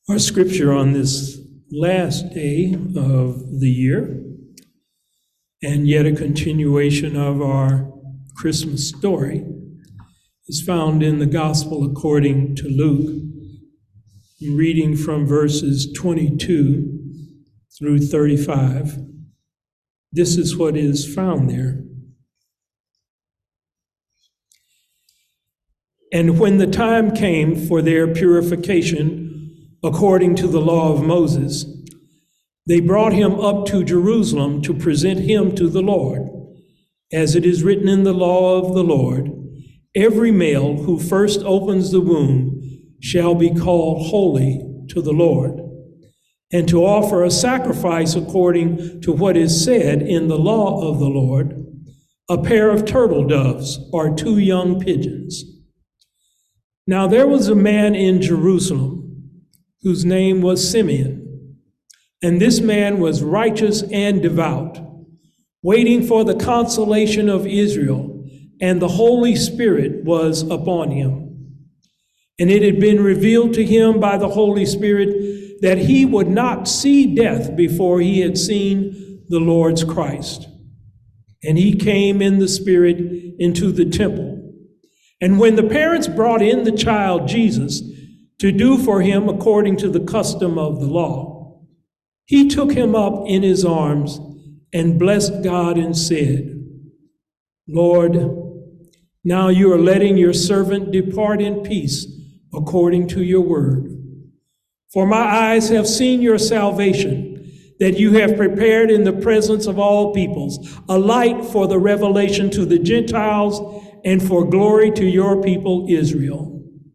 Our scripture on this last day of the year, and yet a continuation of our Christmas story, is found in the Gospel according to Luke, reading from verses 22 through 35. This is what is found there. And when the time came for their purification according to the law of Moses, they brought him up to Jerusalem to present him to the Lord. As it is written in the law of the Lord, every male who first opens the womb shall be called holy to the Lord, and to offer a sacrifice according to what is said in the law of the Lord, a pair of turtle doves or 2 young pigeons. Now there was a man in Jerusalem whose name was Simeon, and this man was righteous and devout, waiting for the consolation of Israel, and the Holy Spirit was upon him. And it had been revealed to him by the Holy Spirit that he would not see death before he had seen the Lord's Christ. And he came in the Spirit into the temple. And when the parents brought in the child Jesus to do for him according to the custom of the law, he took him up in his arms and blessed God and said, Lord, now you are letting your servant depart in peace according to your word. For my eyes have seen your salvation, that you have prepared in the presence of all peoples, a light for the revelation to the Gentiles and for glory to your people Israel.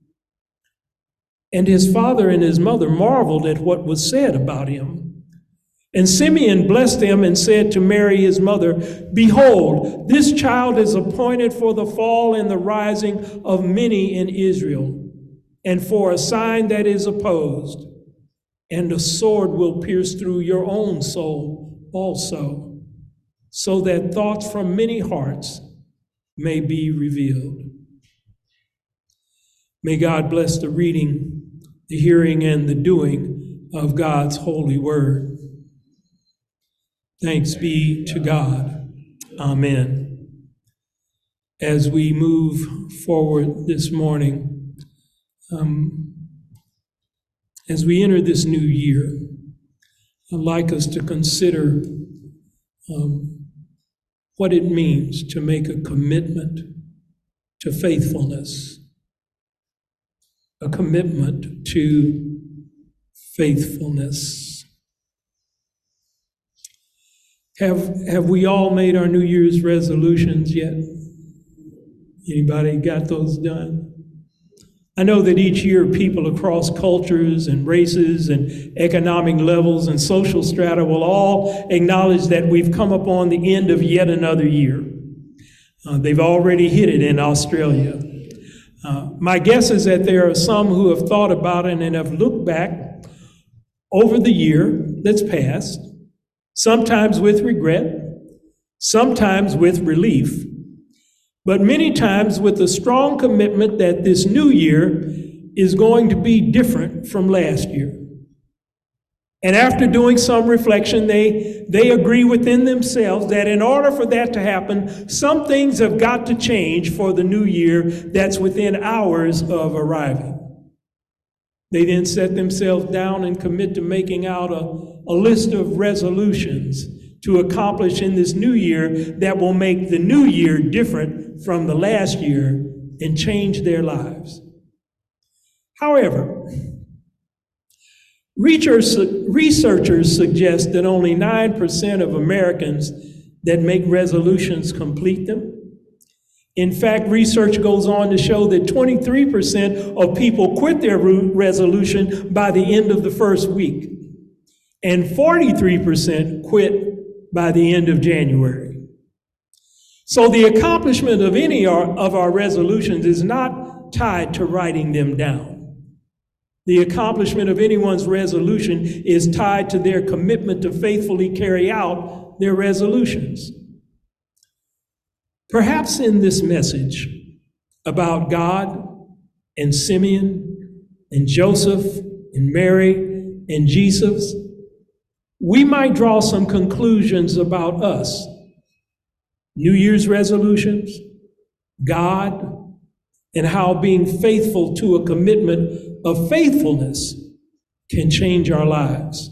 And his father and his mother marveled at what was said about him. And Simeon blessed them and said to Mary his mother, Behold, this child is appointed for the fall and the rising of many in Israel, and for a sign that is opposed. And a sword will pierce through your own soul also, so that thoughts from many hearts may be revealed. May God bless the reading, the hearing, and the doing of God's holy word. Thanks be to God. Amen. As we move forward this morning, as we enter this new year, I'd like us to consider what it means to make a commitment to faithfulness. A commitment to faithfulness. Have we all made our New Year's resolutions yet? Anybody got those done? I know that each year people across cultures and races and economic levels and social strata will all acknowledge that we've come upon the end of yet another year. They've already hit it in Australia. My guess is that there are some who have thought about it and have looked back over the year that's passed, sometimes with regret, sometimes with relief, but many times with a strong commitment that this new year is going to be different from last year. And after doing some reflection, they agree within themselves that in order for that to happen, some things have got to change for the new year that's within hours of arriving. They then set themselves down and commit to making out a list of resolutions to accomplish in this new year that will make the new year different from the last year and change their lives. However, researchers suggest that only 9% of Americans that make resolutions complete them. In fact, research goes on to show that 23% of people quit their resolution by the end of the first week, and 43% quit by the end of January. So the accomplishment of any of our resolutions is not tied to writing them down. The accomplishment of anyone's resolution is tied to their commitment to faithfully carry out their resolutions. Perhaps in this message about God and Simeon and Joseph and Mary and Jesus, we might draw some conclusions about us. New Year's resolutions, God, and how being faithful to a commitment of faithfulness can change our lives.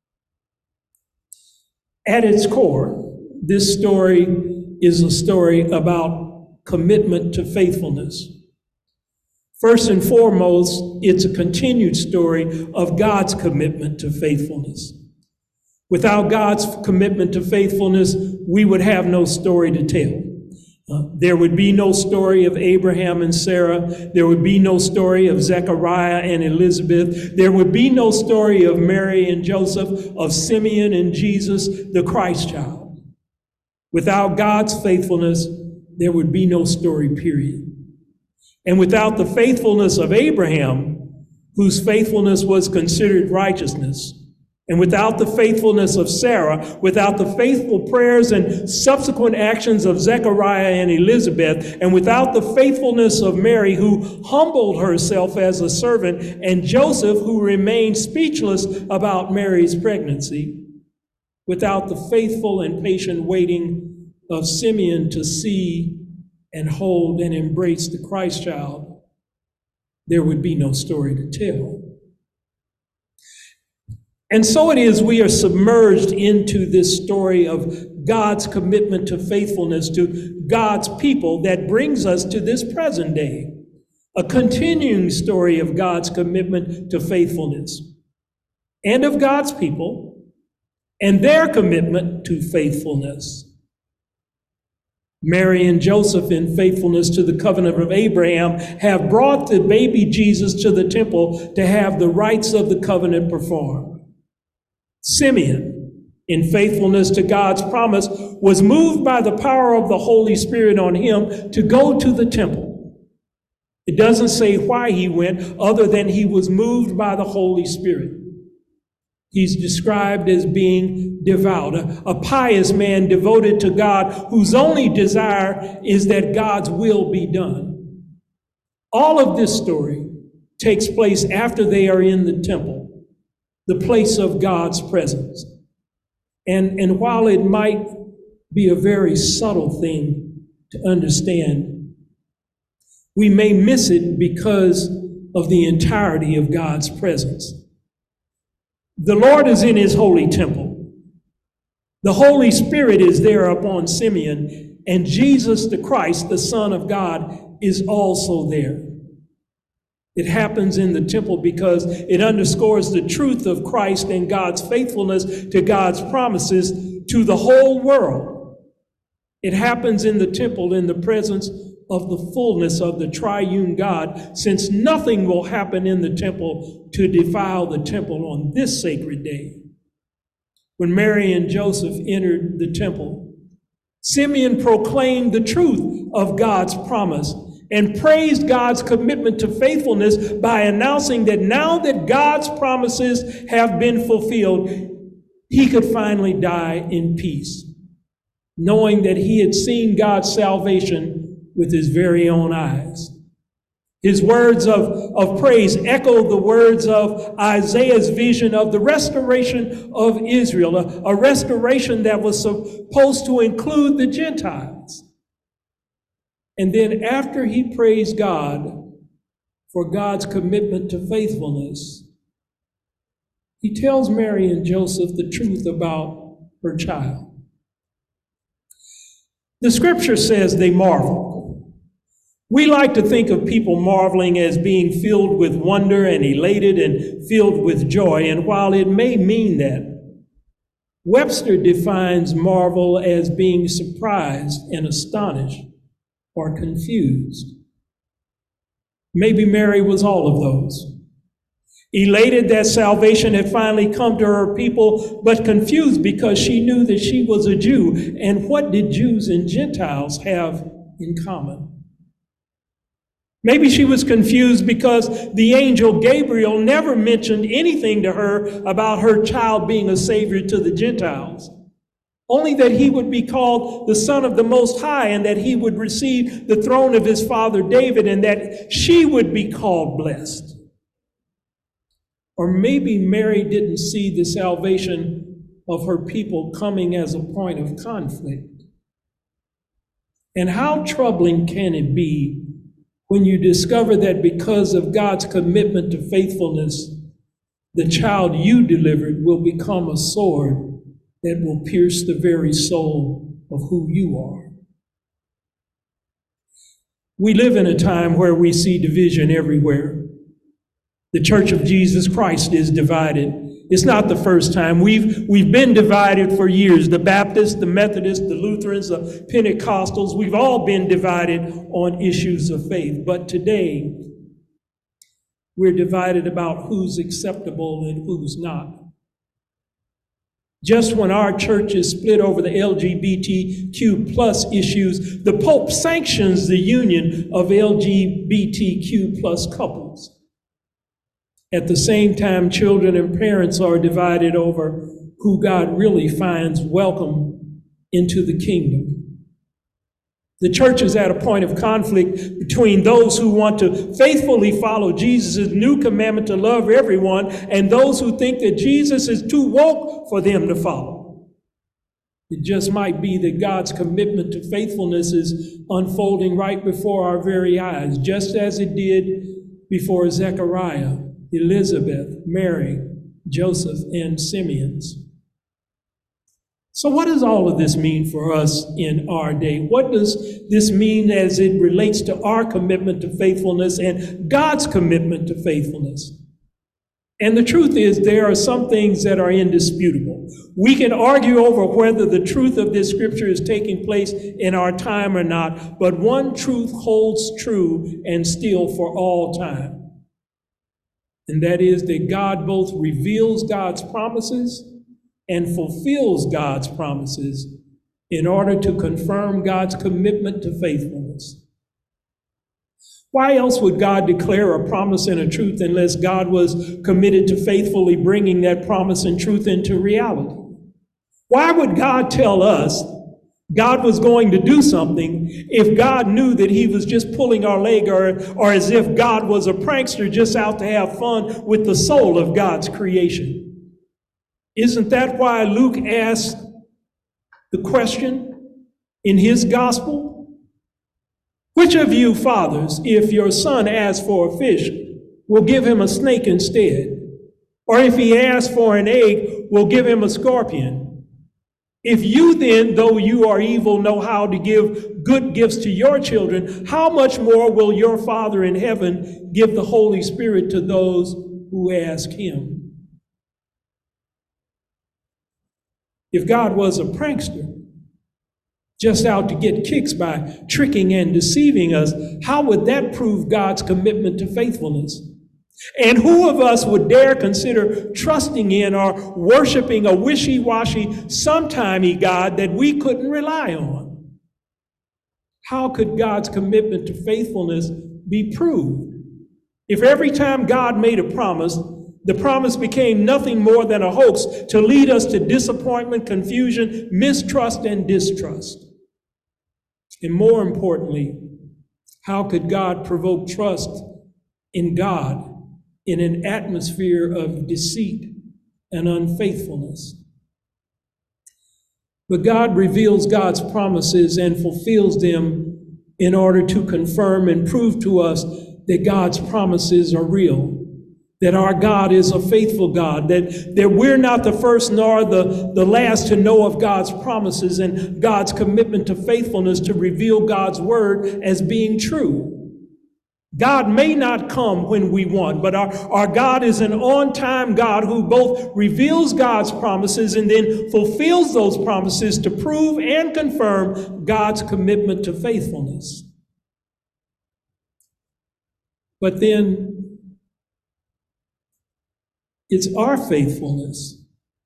At its core, this story is a story about commitment to faithfulness. First and foremost, it's a continued story of God's commitment to faithfulness. Without God's commitment to faithfulness, we would have no story to tell. There would be no story of Abraham and Sarah. There would be no story of Zechariah and Elizabeth. There would be no story of Mary and Joseph, of Simeon and Jesus, the Christ child. Without God's faithfulness, there would be no story, period. And without the faithfulness of Abraham, whose faithfulness was considered righteousness, and without the faithfulness of Sarah, without the faithful prayers and subsequent actions of Zechariah and Elizabeth, and without the faithfulness of Mary, who humbled herself as a servant, and Joseph, who remained speechless about Mary's pregnancy, without the faithful and patient waiting of Simeon to see and hold and embrace the Christ child, there would be no story to tell. And so it is we are submerged into this story of God's commitment to faithfulness to God's people that brings us to this present day, a continuing story of God's commitment to faithfulness and of God's people and their commitment to faithfulness. Mary and Joseph, in faithfulness to the covenant of Abraham, have brought the baby Jesus to the temple to have the rites of the covenant performed. Simeon, in faithfulness to God's promise, was moved by the power of the Holy Spirit on him to go to the temple. It doesn't say why he went, other than he was moved by the Holy Spirit. He's described as being devout, a pious man devoted to God, whose only desire is that God's will be done. All of this story takes place after they are in the temple, the place of God's presence. And while it might be a very subtle thing to understand, we may miss it because of the entirety of God's presence. The Lord is in his holy temple. The Holy Spirit is there upon Simeon, and Jesus the Christ, the Son of God, is also there. It happens in the temple because it underscores the truth of Christ and God's faithfulness to God's promises to the whole world. It happens in the temple in the presence of the fullness of the triune God, since nothing will happen in the temple to defile the temple on this sacred day. When Mary and Joseph entered the temple, Simeon proclaimed the truth of God's promise and praised God's commitment to faithfulness by announcing that now that God's promises have been fulfilled, he could finally die in peace, knowing that he had seen God's salvation with his very own eyes. His words of praise echo the words of Isaiah's vision of the restoration of Israel, a restoration that was supposed to include the Gentiles. And then after he praised God for God's commitment to faithfulness, he tells Mary and Joseph the truth about her child. The scripture says they marveled. We like to think of people marveling as being filled with wonder and elated and filled with joy. And while it may mean that, Webster defines marvel as being surprised and astonished or confused. Maybe Mary was all of those. Elated that salvation had finally come to her people, but confused because she knew that she was a Jew. And what did Jews and Gentiles have in common? Maybe she was confused because the angel Gabriel never mentioned anything to her about her child being a savior to the Gentiles. Only that he would be called the Son of the Most High, and that he would receive the throne of his father David, and that she would be called blessed. Or maybe Mary didn't see the salvation of her people coming as a point of conflict. And how troubling can it be when you discover that because of God's commitment to faithfulness, the child you delivered will become a sword that will pierce the very soul of who you are? We live in a time where we see division everywhere. The Church of Jesus Christ is divided. It's not the first time. We've been divided for years. The Baptists, the Methodists, the Lutherans, the Pentecostals, we've all been divided on issues of faith. But today, we're divided about who's acceptable and who's not. Just when our church is split over the LGBTQ plus issues, the Pope sanctions the union of LGBTQ plus couples. At the same time, children and parents are divided over who God really finds welcome into the kingdom. The church is at a point of conflict between those who want to faithfully follow Jesus' new commandment to love everyone and those who think that Jesus is too woke for them to follow. It just might be that God's commitment to faithfulness is unfolding right before our very eyes, just as it did before Zechariah, Elizabeth, Mary, Joseph, and Simeon's. So what does all of this mean for us in our day? What does this mean as it relates to our commitment to faithfulness and God's commitment to faithfulness? And the truth is, there are some things that are indisputable. We can argue over whether the truth of this scripture is taking place in our time or not, but one truth holds true and still for all time. And that is that God both reveals God's promises and fulfills God's promises in order to confirm God's commitment to faithfulness. Why else would God declare a promise and a truth unless God was committed to faithfully bringing that promise and truth into reality? Why would God tell us God was going to do something if God knew that he was just pulling our leg, or as if God was a prankster just out to have fun with the soul of God's creation? Isn't that why Luke asked the question in his gospel? Which of you fathers, if your son asks for a fish, will give him a snake instead? Or if he asks for an egg, will give him a scorpion? If you then, though you are evil, know how to give good gifts to your children, how much more will your Father in heaven give the Holy Spirit to those who ask him? If God was a prankster, just out to get kicks by tricking and deceiving us, how would that prove God's commitment to faithfulness? And who of us would dare consider trusting in or worshiping a wishy-washy, sometimey God that we couldn't rely on? How could God's commitment to faithfulness be proved if every time God made a promise, the promise became nothing more than a hoax to lead us to disappointment, confusion, mistrust, and distrust? And more importantly, how could God provoke trust in God in an atmosphere of deceit and unfaithfulness? But God reveals God's promises and fulfills them in order to confirm and prove to us that God's promises are real, that our God is a faithful God, that we're not the first nor the last to know of God's promises and God's commitment to faithfulness to reveal God's word as being true. God may not come when we want, but our God is an on-time God who both reveals God's promises and then fulfills those promises to prove and confirm God's commitment to faithfulness. But then it's our faithfulness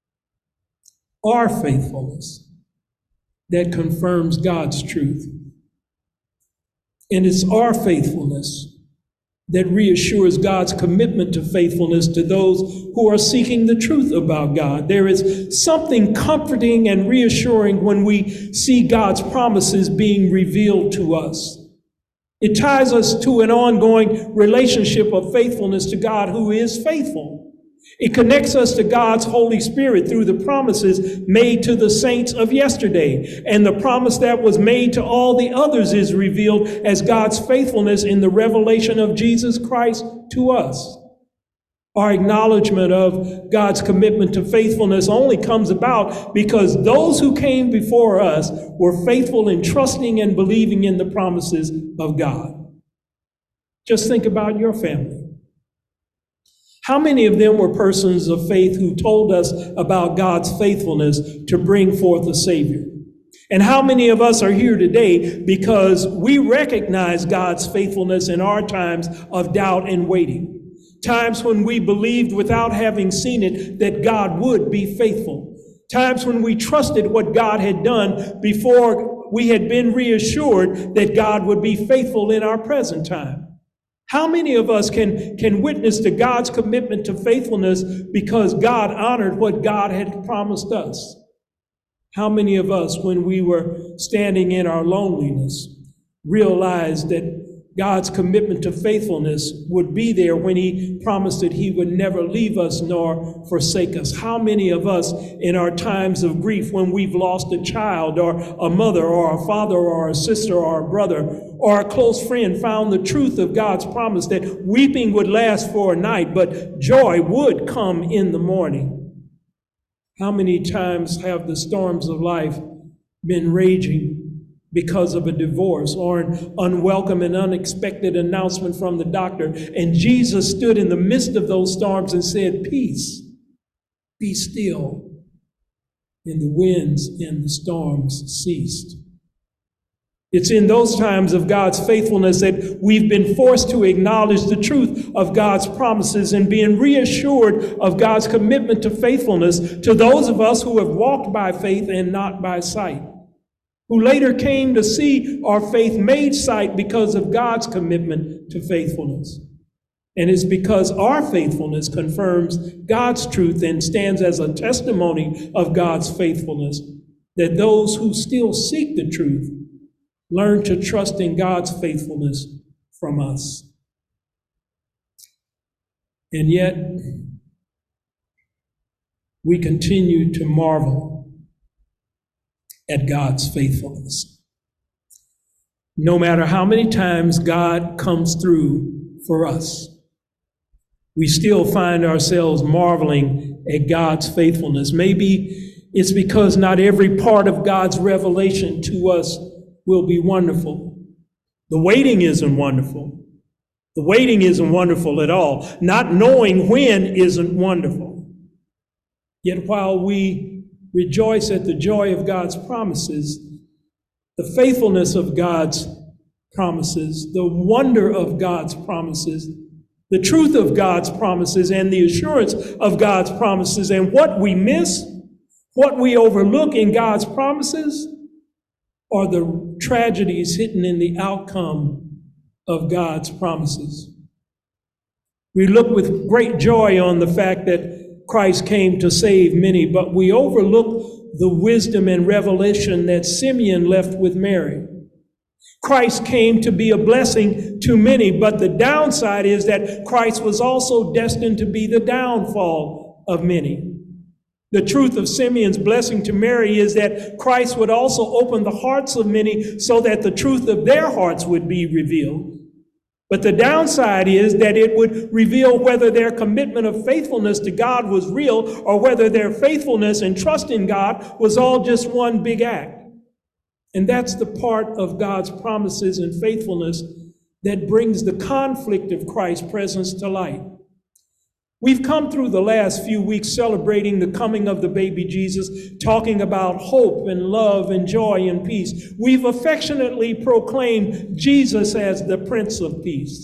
that confirms God's truth. And it's our faithfulness that reassures God's commitment to faithfulness to those who are seeking the truth about God. There is something comforting and reassuring when we see God's promises being revealed to us. It ties us to an ongoing relationship of faithfulness to God who is faithful. It connects us to God's Holy Spirit through the promises made to the saints of yesterday. And the promise that was made to all the others is revealed as God's faithfulness in the revelation of Jesus Christ to us. Our acknowledgement of God's commitment to faithfulness only comes about because those who came before us were faithful in trusting and believing in the promises of God. Just think about your family. How many of them were persons of faith who told us about God's faithfulness to bring forth a Savior? And how many of us are here today because we recognize God's faithfulness in our times of doubt and waiting? Times when we believed without having seen it that God would be faithful. Times when we trusted what God had done before we had been reassured that God would be faithful in our present time. How many of us can witness to God's commitment to faithfulness because God honored what God had promised us? How many of us, when we were standing in our loneliness, realized that God's commitment to faithfulness would be there when he promised that he would never leave us nor forsake us? How many of us in our times of grief, when we've lost a child or a mother or a father or a sister or a brother or a close friend, found the truth of God's promise that weeping would last for a night, but joy would come in the morning? How many times have the storms of life been raging because of a divorce or an unwelcome and unexpected announcement from the doctor, and Jesus stood in the midst of those storms and said, "Peace, be still," and the winds and the storms ceased? It's in those times of God's faithfulness that we've been forced to acknowledge the truth of God's promises and being reassured of God's commitment to faithfulness to those of us who have walked by faith and not by sight, who later came to see our faith made sight because of God's commitment to faithfulness. And it's because our faithfulness confirms God's truth and stands as a testimony of God's faithfulness that those who still seek the truth learn to trust in God's faithfulness from us. And yet, we continue to marvel at God's faithfulness. No matter how many times God comes through for us, we still find ourselves marveling at God's faithfulness. Maybe it's because not every part of God's revelation to us will be wonderful. The waiting isn't wonderful. The waiting isn't wonderful at all. Not knowing when isn't wonderful. Yet while we rejoice at the joy of God's promises, the faithfulness of God's promises, the wonder of God's promises, the truth of God's promises, and the assurance of God's promises, and what we miss, what we overlook in God's promises, are the tragedies hidden in the outcome of God's promises. We look with great joy on the fact that Christ came to save many, but we overlook the wisdom and revelation that Simeon left with Mary. Christ came to be a blessing to many, but the downside is that Christ was also destined to be the downfall of many. The truth of Simeon's blessing to Mary is that Christ would also open the hearts of many so that the truth of their hearts would be revealed. But the downside is that it would reveal whether their commitment of faithfulness to God was real or whether their faithfulness and trust in God was all just one big act. And that's the part of God's promises and faithfulness that brings the conflict of Christ's presence to light. We've come through the last few weeks celebrating the coming of the baby Jesus, talking about hope and love and joy and peace. We've affectionately proclaimed Jesus as the Prince of Peace.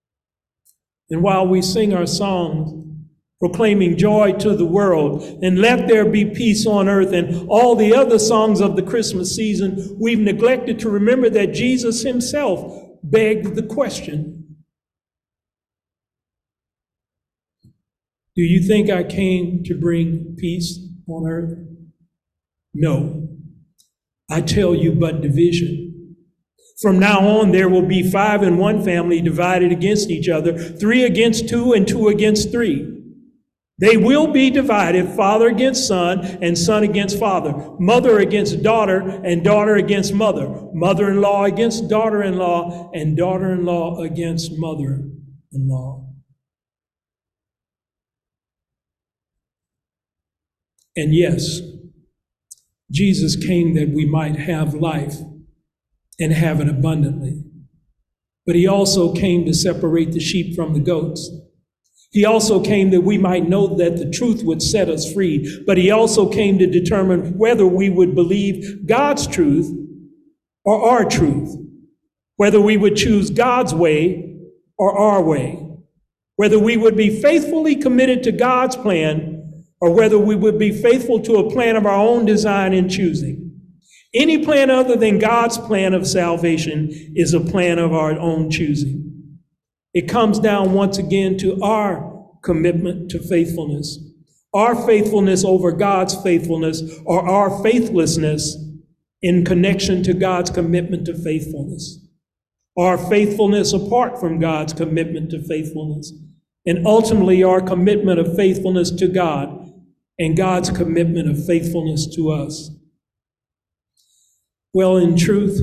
And while we sing our songs proclaiming joy to the world and let there be peace on earth and all the other songs of the Christmas season, we've neglected to remember that Jesus himself begged the question, do you think I came to bring peace on earth? No, I tell you, but division. From now on, there will be 5 in one family divided against each other, 3 against 2 and 2 against 3. They will be divided, father against son and son against father, mother against daughter and daughter against mother, mother-in-law against daughter-in-law and daughter-in-law against mother-in-law. And yes, Jesus came that we might have life and have it abundantly. But he also came to separate the sheep from the goats. He also came that we might know that the truth would set us free. But he also came to determine whether we would believe God's truth or our truth, whether we would choose God's way or our way, whether we would be faithfully committed to God's plan or whether we would be faithful to a plan of our own design and choosing. Any plan other than God's plan of salvation is a plan of our own choosing. It comes down once again to our commitment to faithfulness, our faithfulness over God's faithfulness, or our faithlessness in connection to God's commitment to faithfulness, our faithfulness apart from God's commitment to faithfulness, and ultimately our commitment of faithfulness to God and God's commitment of faithfulness to us. Well, in truth,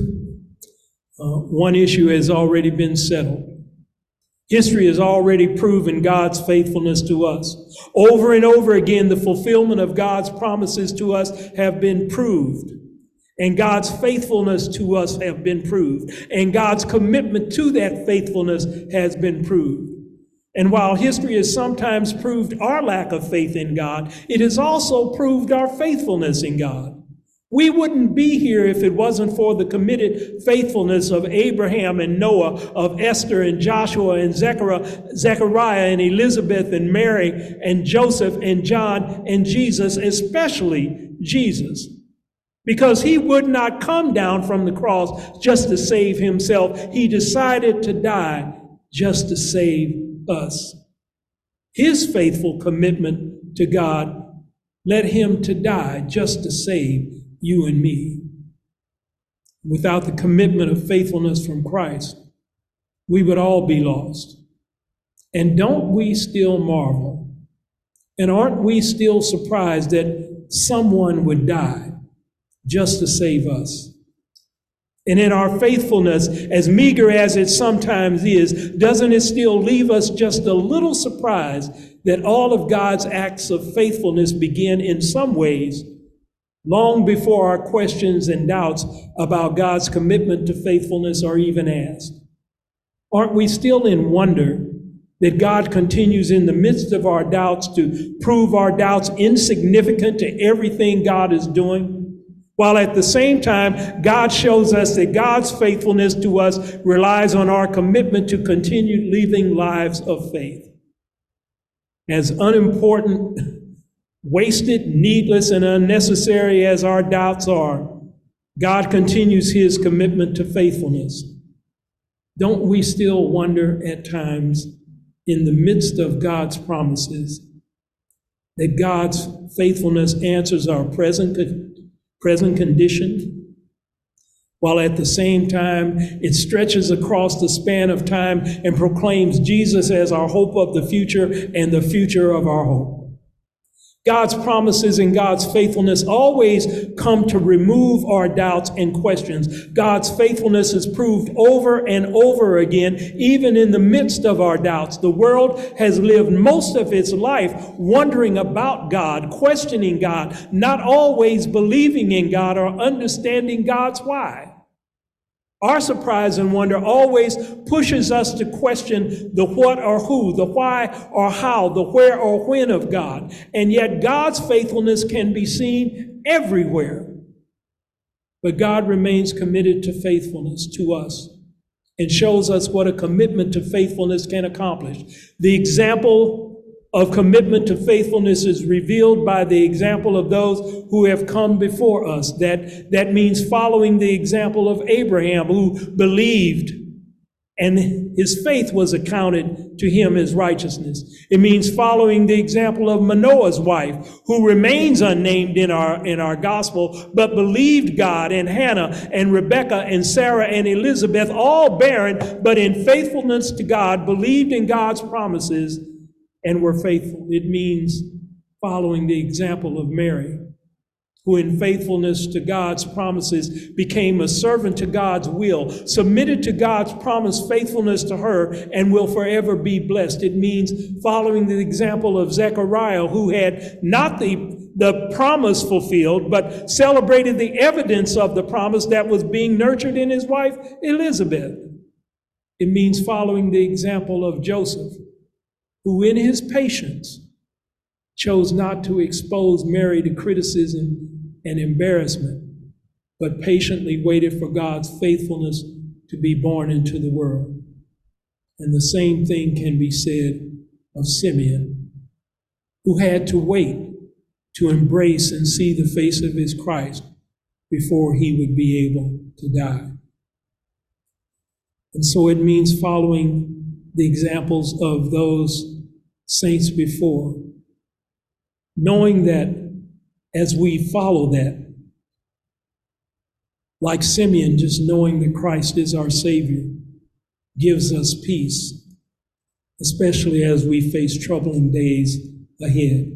one issue has already been settled. History has already proven God's faithfulness to us. Over and over again, the fulfillment of God's promises to us have been proved, and God's faithfulness to us have been proved, and God's commitment to that faithfulness has been proved. And while history has sometimes proved our lack of faith in God, it has also proved our faithfulness in God. We wouldn't be here if it wasn't for the committed faithfulness of Abraham and Noah, of Esther and Joshua and Zechariah and Elizabeth and Mary and Joseph and John and Jesus, especially Jesus. Because he would not come down from the cross just to save himself. He decided to die just to save us. His faithful commitment to God led him to die just to save you and me. Without the commitment of faithfulness from Christ, we would all be lost. And don't we still marvel? And aren't we still surprised that someone would die just to save us? And in our faithfulness, as meager as it sometimes is, doesn't it still leave us just a little surprised that all of God's acts of faithfulness begin in some ways long before our questions and doubts about God's commitment to faithfulness are even asked? Aren't we still in wonder that God continues in the midst of our doubts to prove our doubts insignificant to everything God is doing? While at the same time, God shows us that God's faithfulness to us relies on our commitment to continue living lives of faith. As unimportant, wasted, needless, and unnecessary as our doubts are, God continues his commitment to faithfulness. Don't we still wonder at times, in the midst of God's promises, that God's faithfulness answers our present condition, while at the same time it stretches across the span of time and proclaims Jesus as our hope of the future and the future of our hope? God's promises and God's faithfulness always come to remove our doubts and questions. God's faithfulness is proved over and over again, even in the midst of our doubts. The world has lived most of its life wondering about God, questioning God, not always believing in God or understanding God's why. Our surprise and wonder always pushes us to question the what or who, the why or how, the where or when of God. And yet God's faithfulness can be seen everywhere. But God remains committed to faithfulness to us and shows us what a commitment to faithfulness can accomplish. The example of commitment to faithfulness is revealed by the example of those who have come before us. That means following the example of Abraham, who believed and his faith was accounted to him as righteousness. It means following the example of Manoah's wife, who remains unnamed in our gospel, but believed God, and Hannah and Rebekah and Sarah and Elizabeth, all barren, but in faithfulness to God, believed in God's promises and were faithful. It means following the example of Mary, who in faithfulness to God's promises became a servant to God's will, submitted to God's promised faithfulness to her, and will forever be blessed. It means following the example of Zechariah, who had not the promise fulfilled, but celebrated the evidence of the promise that was being nurtured in his wife, Elizabeth. It means following the example of Joseph, who in his patience chose not to expose Mary to criticism and embarrassment, but patiently waited for God's faithfulness to be born into the world. And the same thing can be said of Simeon, who had to wait to embrace and see the face of his Christ before he would be able to die. And so it means following the examples of those saints before, knowing that as we follow that, like Simeon, just knowing that Christ is our Savior gives us peace, especially as we face troubling days ahead.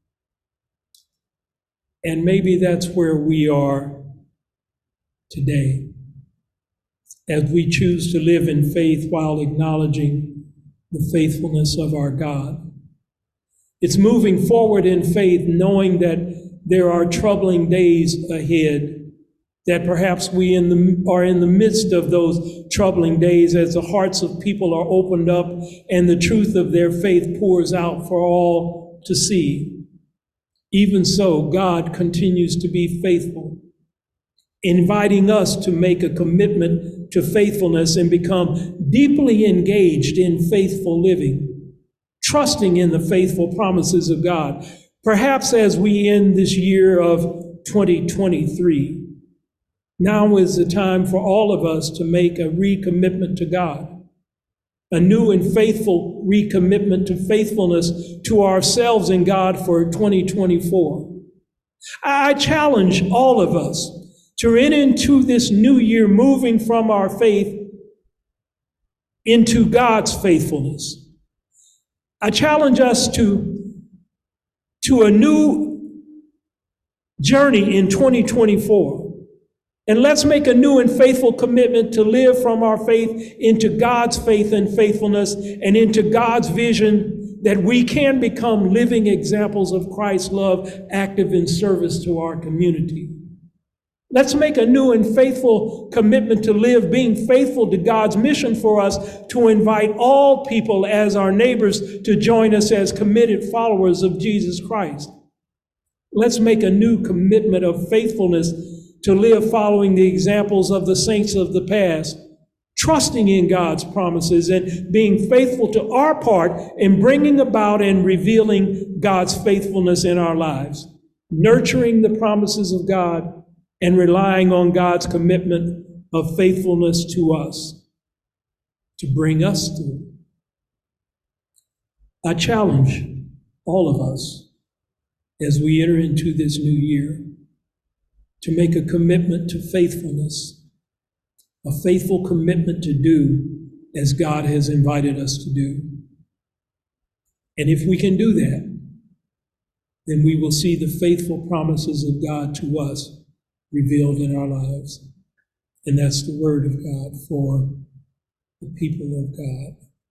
And maybe that's where we are today, as we choose to live in faith while acknowledging the faithfulness of our God. It's moving forward in faith, knowing that there are troubling days ahead, that perhaps we are in the midst of those troubling days as the hearts of people are opened up and the truth of their faith pours out for all to see. Even so, God continues to be faithful, inviting us to make a commitment to faithfulness and become deeply engaged in faithful living, trusting in the faithful promises of God. Perhaps as we end this year of 2023, now is the time for all of us to make a recommitment to God, a new and faithful recommitment to faithfulness to ourselves and God for 2024. I challenge all of us to enter into this new year moving from our faith into God's faithfulness. I challenge us to a new journey in 2024. And let's make a new and faithful commitment to live from our faith into God's faith and faithfulness and into God's vision that we can become living examples of Christ's love, active in service to our community. Let's make a new and faithful commitment to live being faithful to God's mission for us to invite all people as our neighbors to join us as committed followers of Jesus Christ. Let's make a new commitment of faithfulness to live following the examples of the saints of the past, trusting in God's promises and being faithful to our part in bringing about and revealing God's faithfulness in our lives, nurturing the promises of God and relying on God's commitment of faithfulness to us to bring us through. I challenge all of us as we enter into this new year to make a commitment to faithfulness, a faithful commitment to do as God has invited us to do. And if we can do that, then we will see the faithful promises of God to us revealed in our lives. And that's the word of God for the people of God.